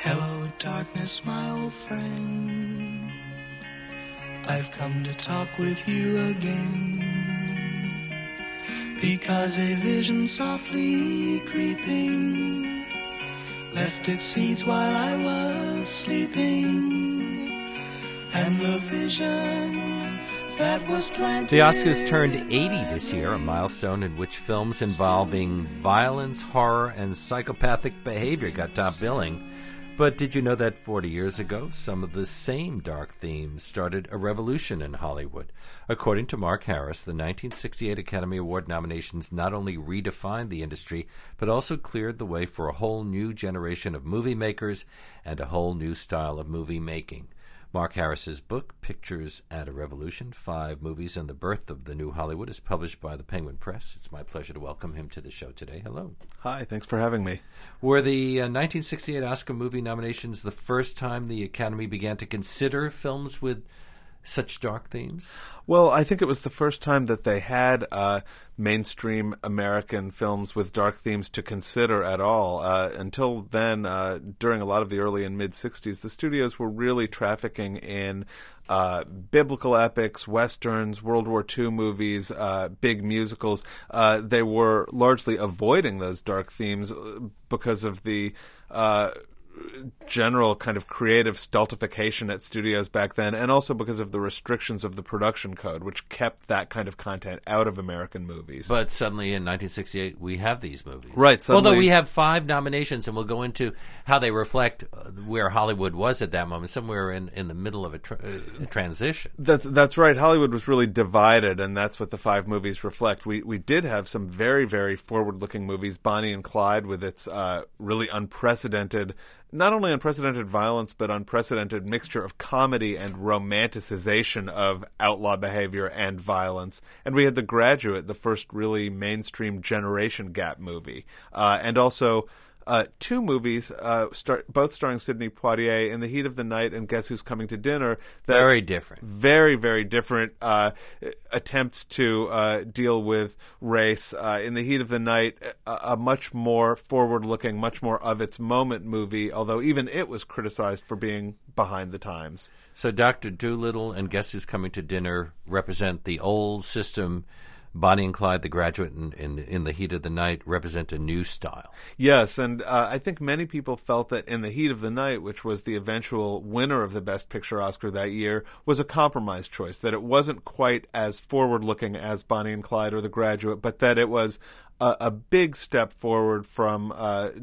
Hello, darkness, my old friend. I've come to talk with you again, because a vision softly creeping left its seeds while I was sleeping, and the vision that was planted... The Oscars turned 80 this year, a milestone in which films involving violence, horror, and psychopathic behavior got top billing. But did you know that 40 years ago, some of the same dark themes started a revolution in Hollywood? According to Mark Harris, the 1968 Academy Award nominations not only redefined the industry, but also cleared the way for a whole new generation of movie makers and a whole new style of movie making. Mark Harris's book, Pictures at a Revolution, 5 Movies and the Birth of the New Hollywood, is published by the Penguin Press. It's my pleasure to welcome him to the show today. Hello. Hi, thanks for having me. Were the 1968 Oscar movie nominations the first time the Academy began to consider films with such dark themes? Well, I think it was the first time that they had mainstream American films with dark themes to consider at all. Until then, during a lot of the early and mid-'60s, the studios were really trafficking in biblical epics, westerns, World War II movies, big musicals. They were largely avoiding those dark themes because of the general kind of creative stultification at studios back then, and also because of the restrictions of the production code, which kept that kind of content out of American movies. But suddenly in 1968, we have these movies. Right. Suddenly, although we have 5 nominations, and we'll go into how they reflect where Hollywood was at that moment, somewhere in the middle of a transition. That's right. Hollywood was really divided, and that's what the 5 movies reflect. We did have some very, very forward-looking movies, Bonnie and Clyde, with its really unprecedented... not only unprecedented violence, but unprecedented mixture of comedy and romanticization of outlaw behavior and violence. And we had The Graduate, the first really mainstream generation gap movie. And also 2 movies, both starring Sidney Poitier, In the Heat of the Night and Guess Who's Coming to Dinner. Very different. Very, very different attempts to deal with race. In the Heat of the Night, a much more forward-looking, much more of its moment movie, although even it was criticized for being behind the times. So Dr. Dolittle and Guess Who's Coming to Dinner represent the old system. Bonnie and Clyde, The Graduate, and In the Heat of the Night represent a new style. Yes, and I think many people felt that In the Heat of the Night, which was the eventual winner of the Best Picture Oscar that year, was a compromise choice, that it wasn't quite as forward-looking as Bonnie and Clyde or The Graduate, but that it was a big step forward from...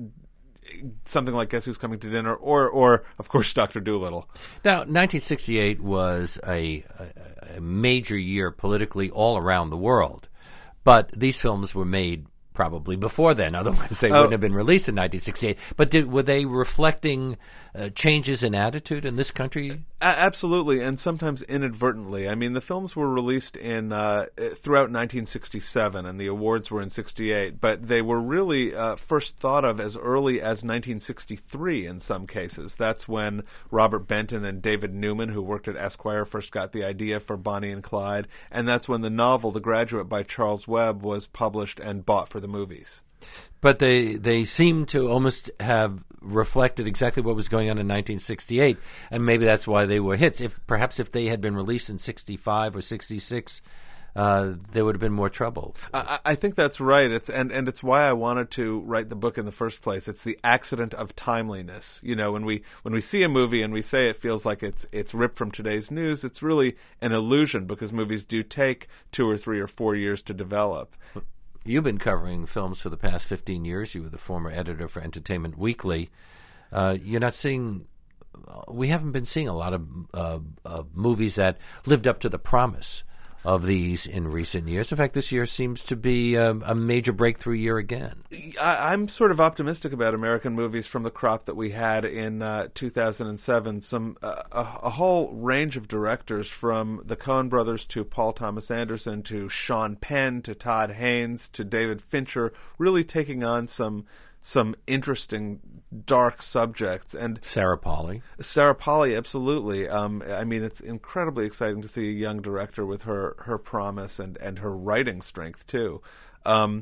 something like Guess Who's Coming to Dinner, or of course, Dr. Dolittle. Now, 1968 was a major year politically all around the world, but these films were made probably before then. Otherwise, they wouldn't have been released in 1968. But were they reflecting changes in attitude in this country? Absolutely, and sometimes inadvertently. I mean, the films were released in throughout 1967, and the awards were in 68, but they were really first thought of as early as 1963 in some cases. That's when Robert Benton and David Newman, who worked at Esquire, first got the idea for Bonnie and Clyde, and that's when the novel The Graduate by Charles Webb was published and bought for the movies. But they seem to almost have reflected exactly what was going on in 1968, and maybe that's why they were hits. Perhaps if they had been released in 65 or 66, there would have been more trouble. I think that's right. It's why I wanted to write the book in the first place. It's the accident of timeliness. You know, when we see a movie and we say it feels like it's ripped from today's news, it's really an illusion, because movies do take 2 or 3 or 4 years to develop. You've been covering films for the past 15 years. You were the former editor for Entertainment Weekly. You're not seeing... We haven't been seeing a lot of movies that lived up to the promise of these in recent years. In fact, this year seems to be a major breakthrough year again. I'm sort of optimistic about American movies from the crop that we had in 2007. A whole range of directors, from the Coen brothers to Paul Thomas Anderson to Sean Penn to Todd Haynes to David Fincher, really taking on some interesting dark subjects. And Sarah Polley, absolutely. I mean, it's incredibly exciting to see a young director with her promise and her writing strength too.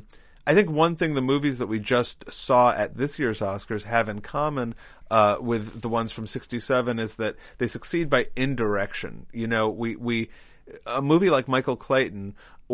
I think one thing the movies that we just saw at this year's Oscars have in common with the ones from '67 is that they succeed by indirection. You know, we a movie like Michael Clayton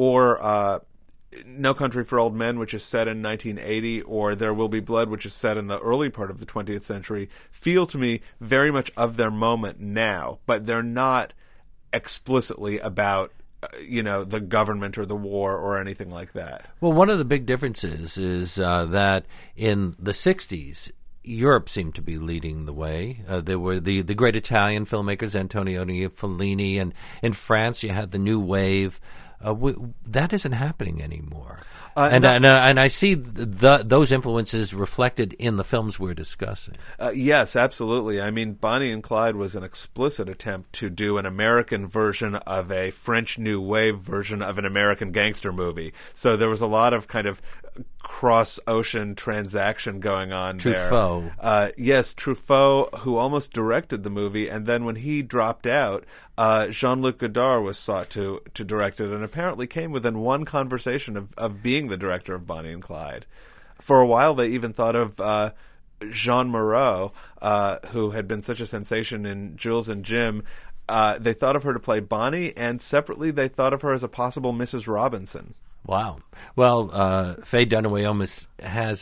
or No Country for Old Men, which is set in 1980, or There Will Be Blood, which is set in the early part of the 20th century, feel to me very much of their moment now, but they're not explicitly about the government or the war or anything like that. Well, one of the big differences is that in the 60s, Europe seemed to be leading the way. There were the great Italian filmmakers, Antonioni, Fellini, and in France you had the New Wave. That isn't happening anymore. And I see those influences reflected in the films we're discussing. Yes, absolutely. I mean, Bonnie and Clyde was an explicit attempt to do an American version of a French New Wave version of an American gangster movie. So there was a lot of kind of cross-ocean transaction going on there. Truffaut. Yes, Truffaut, who almost directed the movie, and then when he dropped out, Jean-Luc Godard was sought to direct it, and apparently came within one conversation of being the director of Bonnie and Clyde. For a while, they even thought of Jean Moreau, who had been such a sensation in Jules and Jim. They thought of her to play Bonnie, and separately they thought of her as a possible Mrs. Robinson. Wow. Well, Faye Dunaway almost has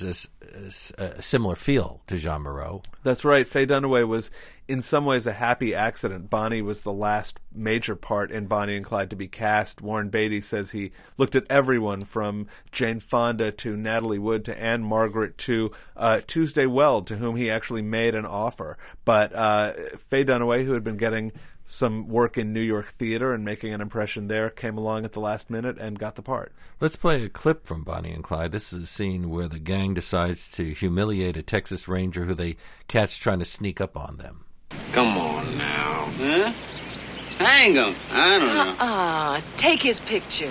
a similar feel to Jean Moreau. That's right. Faye Dunaway was in some ways a happy accident. Bonnie was the last major part in Bonnie and Clyde to be cast. Warren Beatty says he looked at everyone from Jane Fonda to Natalie Wood to Anne Margaret to Tuesday Weld, to whom he actually made an offer. But Faye Dunaway, who had been getting some work in New York theater and making an impression there, came along at the last minute and got the part. Let's play a clip from Bonnie and Clyde. This is a scene where the gang decides to humiliate a Texas Ranger who they catch trying to sneak up on them. Come on now. Huh? Hang him. I don't know. Take his picture.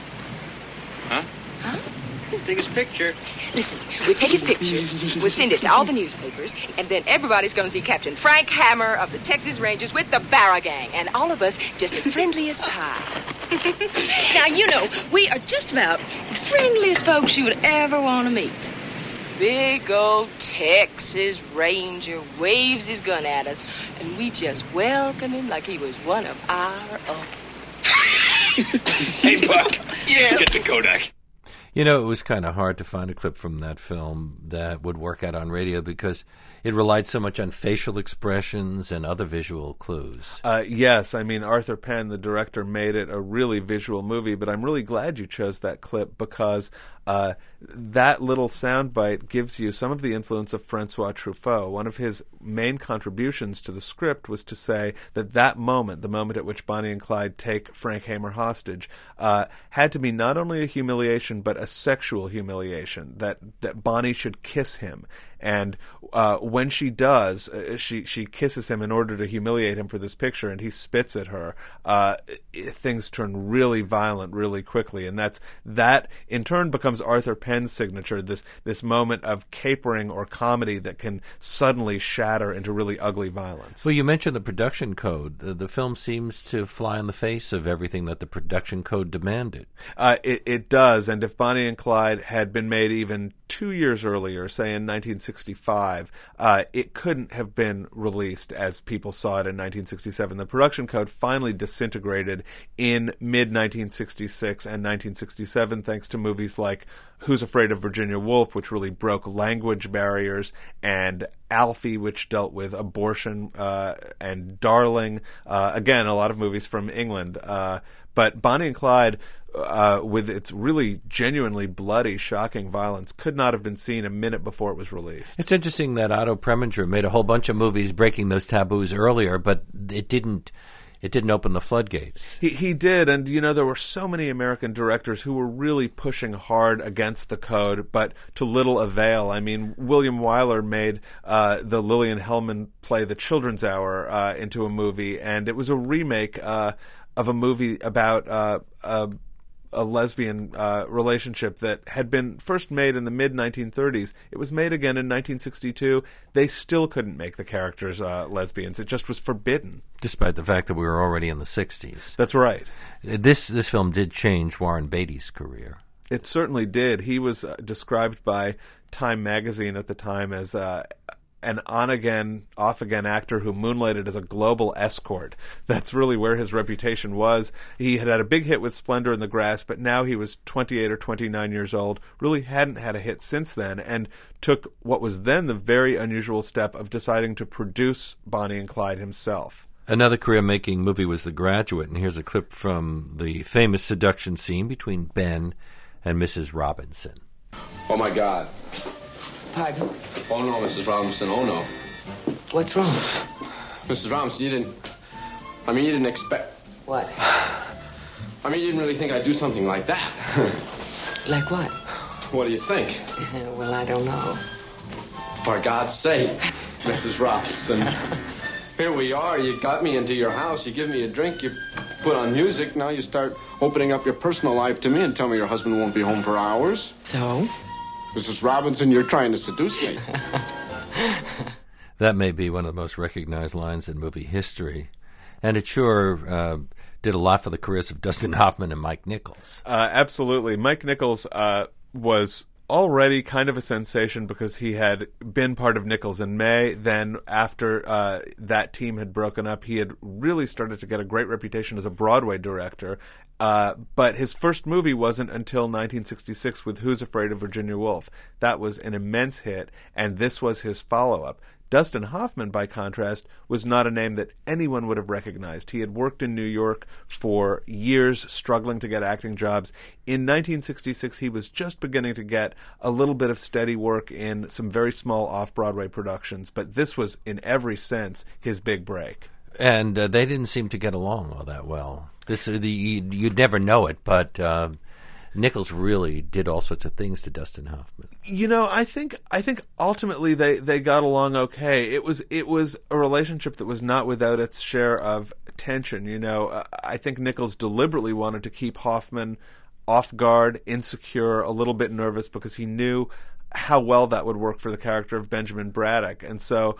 Huh? Take his picture. Listen, we'll take his picture, we'll send it to all the newspapers, and then everybody's going to see Captain Frank Hammer of the Texas Rangers with the Barra Gang, and all of us just as friendly as pie. Now, you know, we are just about the friendliest folks you would ever want to meet. Big old Texas Ranger waves his gun at us, and we just welcome him like he was one of our own. Hey, Buck. Yeah. Get the Kodak. You know, it was kind of hard to find a clip from that film that would work out on radio because it relied so much on facial expressions and other visual clues. Yes, I mean, Arthur Penn, the director, made it a really visual movie, but I'm really glad you chose that clip because that little soundbite gives you some of the influence of Francois Truffaut. One of his main contributions to the script was to say that that moment, the moment at which Bonnie and Clyde take Frank Hammer hostage, had to be not only a humiliation but a sexual humiliation, that Bonnie should kiss him. And when she does, she kisses him in order to humiliate him for this picture, and he spits at her. Things turn really violent really quickly, and that in turn becomes Arthur Penn's signature, this moment of capering or comedy that can suddenly shatter into really ugly violence. Well, you mentioned the production code. The film seems to fly in the face of everything that the production code demanded. It does, and if Bonnie and Clyde had been made even 2 years earlier, say in 1965, it couldn't have been released as people saw it in 1967. The production code finally disintegrated in mid-1966 and 1967 thanks to movies like Who's Afraid of Virginia Woolf, which really broke language barriers, and Alfie, which dealt with abortion, and Darling, again, a lot of movies from England. But Bonnie and Clyde, with its really genuinely bloody, shocking violence, could not have been seen a minute before it was released. It's interesting that Otto Preminger made a whole bunch of movies breaking those taboos earlier, but it didn't open the floodgates. He did, and there were so many American directors who were really pushing hard against the code, but to little avail. I mean, William Wyler made the Lillian Hellman play The Children's Hour into a movie, and it was a remake of a movie about a lesbian relationship that had been first made in the mid-1930s. It was made again in 1962. They still couldn't make the characters lesbians. It just was forbidden. Despite the fact that we were already in the 60s. That's right. This film did change Warren Beatty's career. It certainly did. He was described by Time magazine at the time as an on-again, off-again actor who moonlighted as a global escort. That's really where his reputation was. He had a big hit with Splendor in the Grass, but now he was 28 or 29 years old, really hadn't had a hit since then, and took what was then the very unusual step of deciding to produce Bonnie and Clyde himself. Another career-making movie was The Graduate, and here's a clip from the famous seduction scene between Ben and Mrs. Robinson. Oh, my God. Pardon? Oh, no, Mrs. Robinson, oh, no. What's wrong? Mrs. Robinson, you didn't expect... What? You didn't really think I'd do something like that. Like what? What do you think? Well, I don't know. For God's sake, Mrs. Robinson. Here we are. You got me into your house. You give me a drink. You put on music. Now you start opening up your personal life to me and tell me your husband won't be home for hours. So? Mrs. Robinson, you're trying to seduce me. That may be one of the most recognized lines in movie history. And it sure did a lot for the careers of Dustin Hoffman and Mike Nichols. Absolutely. Mike Nichols was already kind of a sensation because he had been part of Nichols and May. Then after that team had broken up, he had really started to get a great reputation as a Broadway director. But his first movie wasn't until 1966 with Who's Afraid of Virginia Woolf. That was an immense hit, and this was his follow-up. Dustin Hoffman, by contrast, was not a name that anyone would have recognized. He had worked in New York for years, struggling to get acting jobs. In 1966, he was just beginning to get a little bit of steady work in some very small off-Broadway productions, but this was, in every sense, his big break. And they didn't seem to get along all that well. You'd never know it, but Nichols really did all sorts of things to Dustin Hoffman. I think ultimately they got along okay. It was a relationship that was not without its share of tension. I think Nichols deliberately wanted to keep Hoffman off guard, insecure, a little bit nervous, because he knew how well that would work for the character of Benjamin Braddock, and so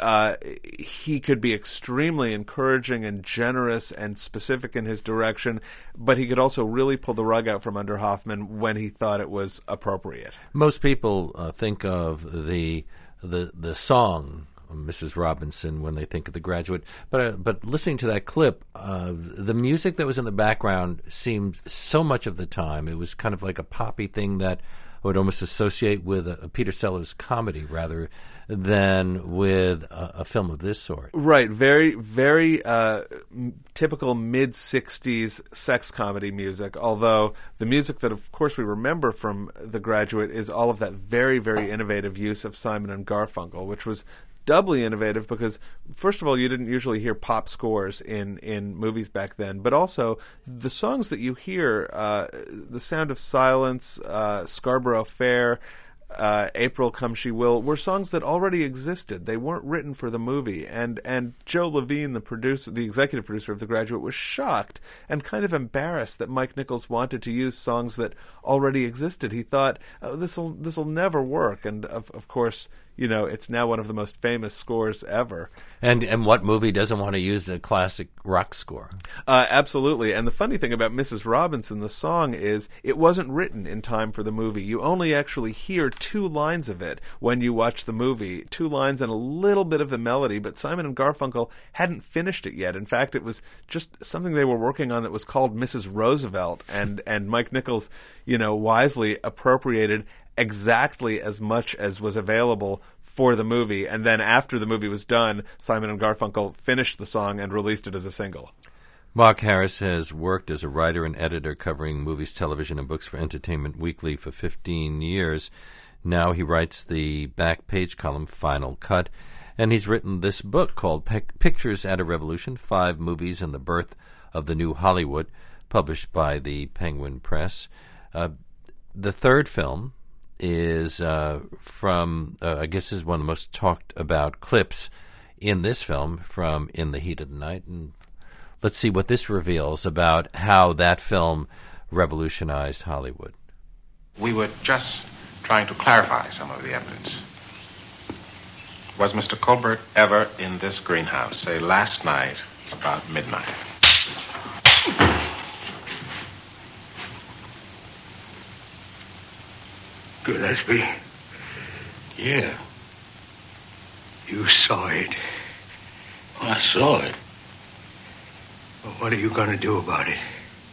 he could be extremely encouraging and generous and specific in his direction, but he could also really pull the rug out from under Hoffman when he thought it was appropriate. Most people think of the song Mrs. Robinson when they think of The Graduate, but listening to that clip, the music that was in the background seemed so much of the time it was kind of like a poppy thing that I would almost associate with a Peter Sellers comedy rather than with a film of this sort. Right. Very, very typical mid-'60s sex comedy music, although the music that, of course, we remember from The Graduate is all of that very, very innovative use of Simon and Garfunkel, which was doubly innovative because, first of all, you didn't usually hear pop scores in movies back then, but also the songs that you hear, The Sound of Silence, Scarborough Fair, April Come She Will, were songs that already existed. They weren't written for the movie, and Joe Levine, the executive producer of The Graduate, was shocked and kind of embarrassed that Mike Nichols wanted to use songs that already existed. He thought, this'll never work, and of course, it's now one of the most famous scores ever. And what movie doesn't want to use a classic rock score? Absolutely. And the funny thing about Mrs. Robinson, the song, is it wasn't written in time for the movie. You only actually hear 2 lines of it when you watch the movie, 2 lines and a little bit of the melody, but Simon and Garfunkel hadn't finished it yet. In fact, it was just something they were working on that was called Mrs. Roosevelt, and Mike Nichols, wisely appropriated exactly as much as was available for the movie, and then after the movie was done, Simon and Garfunkel finished the song and released it as a single. Mark Harris has worked as a writer and editor covering movies, television, and books for Entertainment Weekly for 15 years. Now he writes the back page column, Final Cut, and he's written this book called Pictures at a Revolution, 5 Movies and the Birth of the New Hollywood, published by the Penguin Press. The third film is from, I guess this is one of the most talked about clips in this film from In the Heat of the Night. And let's see what this reveals about how that film revolutionized Hollywood. We were just trying to clarify some of the evidence. Was Mr. Colbert ever in this greenhouse, say last night about midnight? Gillespie? Yeah. You saw it. I saw it. Well, what are you going to do about it?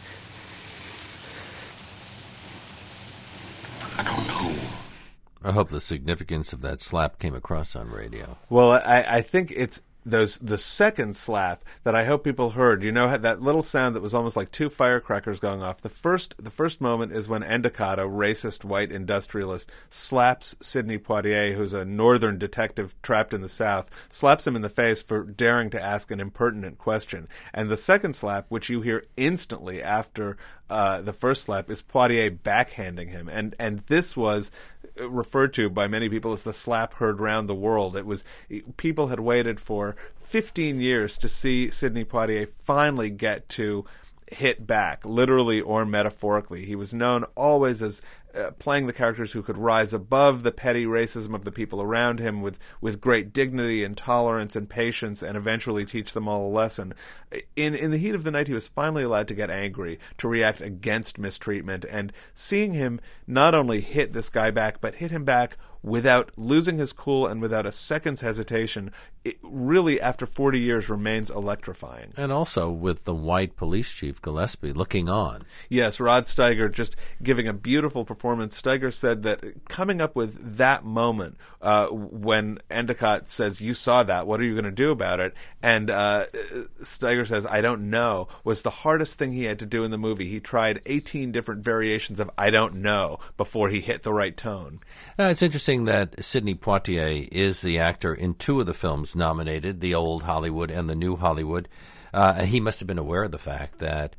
I don't know. I hope the significance of that slap came across on radio. Well, I think it's the second slap that I hope people heard. You know, had that little sound that was almost like two firecrackers going off. The first moment is when Endicott, a racist white industrialist, slaps Sidney Poitier, who's a northern detective trapped in the South, slaps him in the face for daring to ask an impertinent question. And the second slap, which you hear instantly after the first slap, is Poitier backhanding him. And this was referred to by many people as the slap heard round the world. It was, people had waited for 15 years to see Sidney Poitier finally get to hit back, literally or metaphorically. He was known always as playing the characters who could rise above the petty racism of the people around him with great dignity and tolerance and patience, and eventually teach them all a lesson. In the heat of the night, he was finally allowed to get angry, to react against mistreatment, and seeing him not only hit this guy back, but hit him back without losing his cool and without a second's hesitation, it really, after 40 years, remains electrifying. And also with the white police chief, Gillespie, looking on. Yes, Rod Steiger just giving a beautiful performance. Steiger said that coming up with that moment when Endicott says, "You saw that, what are you going to do about it?" And Steiger says, "I don't know," was the hardest thing he had to do in the movie. He tried 18 different variations of "I don't know" before he hit the right tone. It's interesting that Sidney Poitier is the actor in two of the films nominated, the old Hollywood and the new Hollywood. He must have been aware of the fact that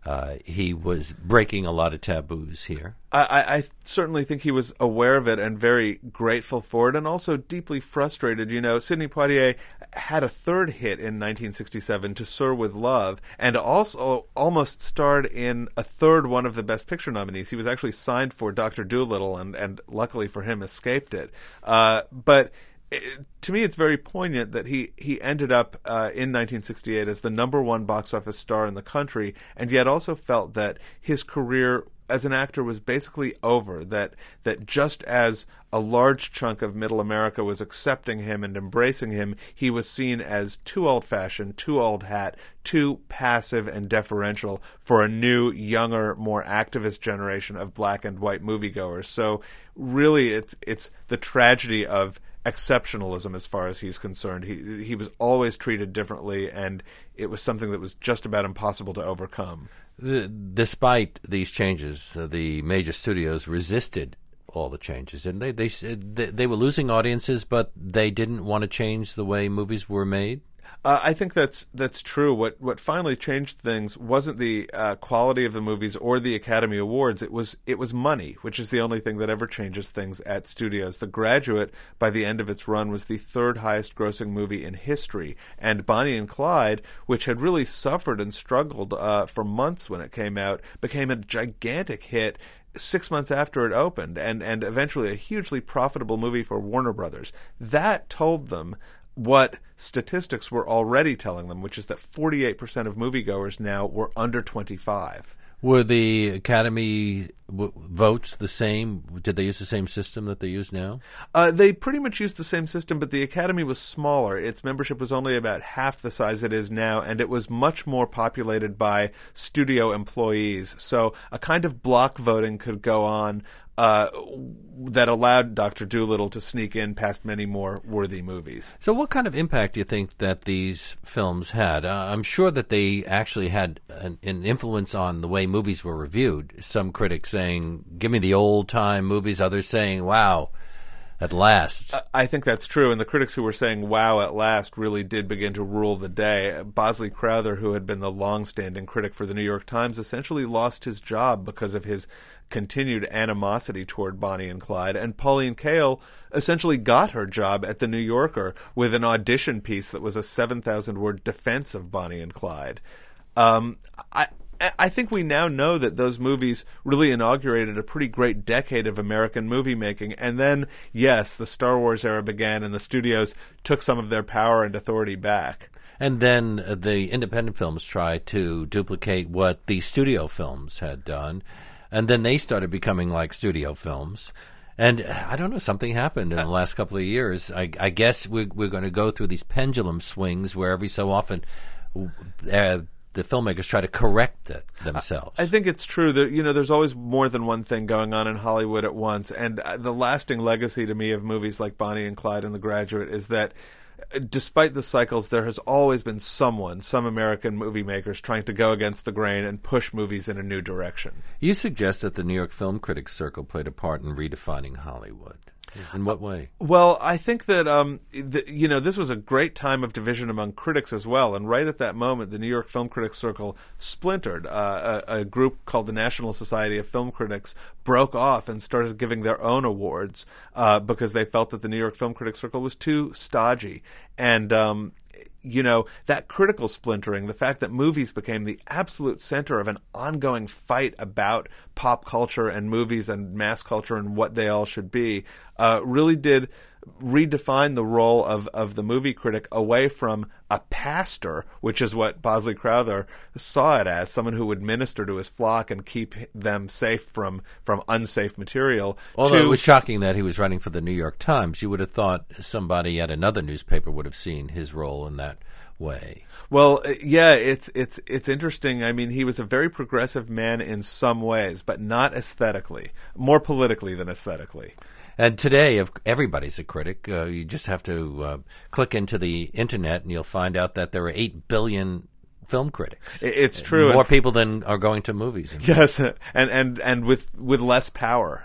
he was breaking a lot of taboos here. I certainly think he was aware of it and very grateful for it, and also deeply frustrated. You know, Sidney Poitier had a third hit in 1967, To Sir with Love, and also almost starred in a third one of the Best Picture nominees. He was actually signed for Dr. Dolittle, and luckily for him, escaped it. But to me, it's very poignant that he ended up in 1968 as the #1 box office star in the country, and yet also felt that his career as an actor was basically over, that just as a large chunk of middle America was accepting him and embracing him, he was seen as too old-fashioned, too old hat, too passive and deferential for a new, younger, more activist generation of black and white moviegoers. So really it's the tragedy of exceptionalism as far as he's concerned. He was always treated differently, and it was something that was just about impossible to overcome. Despite these changes, the major studios resisted all the changes, and they said they were losing audiences, but they didn't want to change the way movies were made. I think that's true. What finally changed things wasn't the quality of the movies or the Academy Awards. It was money, which is the only thing that ever changes things at studios. The Graduate, by the end of its run, was the third highest grossing movie in history, and Bonnie and Clyde, which had really suffered and struggled for months when it came out, became a gigantic hit 6 months after it opened, and eventually a hugely profitable movie for Warner Brothers. That told them what statistics were already telling them, which is that 48% of moviegoers now were under 25. Were the Academy votes the same? Did they use the same system that they use now? They pretty much used the same system, but the Academy was smaller. Its membership was only about half the size it is now, and it was much more populated by studio employees. So a kind of block voting could go on that allowed Dr. Dolittle to sneak in past many more worthy movies. So what kind of impact do you think that these films had? I'm sure that they actually had an influence on the way movies were reviewed. Some critics saying, give me the old-time movies. Others saying, wow, at last. I think that's true, and the critics who were saying, wow, at last, really did begin to rule the day. Bosley Crowther, who had been the long-standing critic for the New York Times, essentially lost his job because of his continued animosity toward Bonnie and Clyde, and Pauline Kael essentially got her job at The New Yorker with an audition piece that was a 7,000-word defense of Bonnie and Clyde. I think we now know that those movies really inaugurated a pretty great decade of American movie making, and then, yes, the Star Wars era began and the studios took some of their power and authority back. And then the independent films tried to duplicate what the studio films had done, and then they started becoming like studio films. And I don't know, something happened in the last couple of years. I guess we're going to go through these pendulum swings where every so often the filmmakers try to correct themselves. I think it's true that, there's always more than one thing going on in Hollywood at once. And the lasting legacy to me of movies like Bonnie and Clyde and The Graduate is that despite the cycles, there has always been some American movie makers trying to go against the grain and push movies in a new direction. You suggest that the New York Film Critics Circle played a part in redefining Hollywood. In what way? Well, I think that this was a great time of division among critics as well. And right at that moment, the New York Film Critics Circle splintered. A group called the National Society of Film Critics broke off and started giving their own awards because they felt that the New York Film Critics Circle was too stodgy. And that critical splintering, the fact that movies became the absolute center of an ongoing fight about pop culture and movies and mass culture and what they all should be, really did redefine the role of the movie critic away from a pastor, which is what Bosley Crowther saw it as, someone who would minister to his flock and keep them safe from unsafe material. Although it was shocking that he was writing for the New York Times. You would have thought somebody at another newspaper would have seen his role in that way. Well, yeah, it's interesting. I mean, he was a very progressive man in some ways, but not aesthetically. More politically than aesthetically. And today, if everybody's a critic, you just have to click into the internet and you'll find out that there are 8 billion film critics. It's true. More people than are going to movies. Yes, and with less power.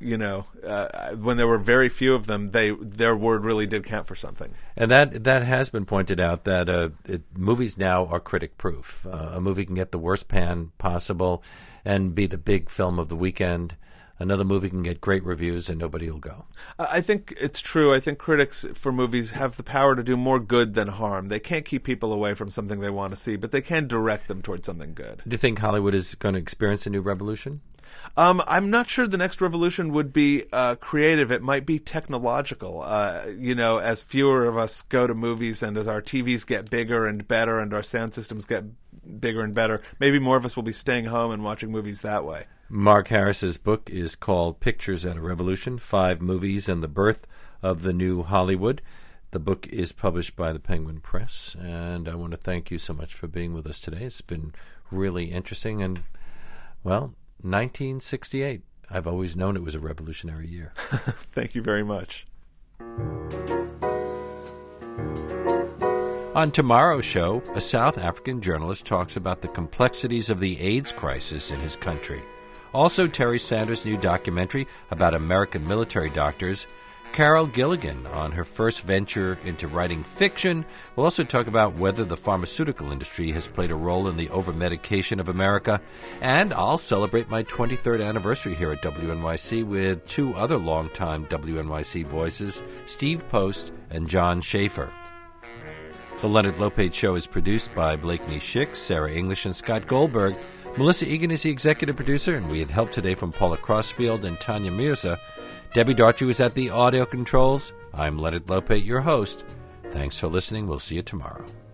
When there were very few of them, their word really did count for something. And that has been pointed out that movies now are critic-proof. A movie can get the worst pan possible and be the big film of the weekend. Another movie can get great reviews and nobody will go. I think it's true. I think critics for movies have the power to do more good than harm. They can't keep people away from something they want to see, but they can direct them towards something good. Do you think Hollywood is going to experience a new revolution? I'm not sure the next revolution would be creative. It might be technological. As fewer of us go to movies and as our TVs get bigger and better and our sound systems get bigger and better, maybe more of us will be staying home and watching movies that way. Mark Harris's book is called Pictures and a Revolution, 5 Movies and the Birth of the New Hollywood. The book is published by the Penguin Press, and I want to thank you so much for being with us today. It's been really interesting, and, 1968. I've always known it was a revolutionary year. Thank you very much. On tomorrow's show, a South African journalist talks about the complexities of the AIDS crisis in his country. Also, Terry Sanders' new documentary about American military doctors. Carol Gilligan on her first venture into writing fiction. We'll also talk about whether the pharmaceutical industry has played a role in the over-medication of America. And I'll celebrate my 23rd anniversary here at WNYC with 2 other longtime WNYC voices, Steve Post and John Schaefer. The Leonard Lopate Show is produced by Blakeney Schick, Sarah English, and Scott Goldberg. Melissa Egan is the executive producer, and we had help today from Paula Crossfield and Tanya Mirza. Debbie Darchu is at the audio controls. I'm Leonard Lopate, your host. Thanks for listening. We'll see you tomorrow.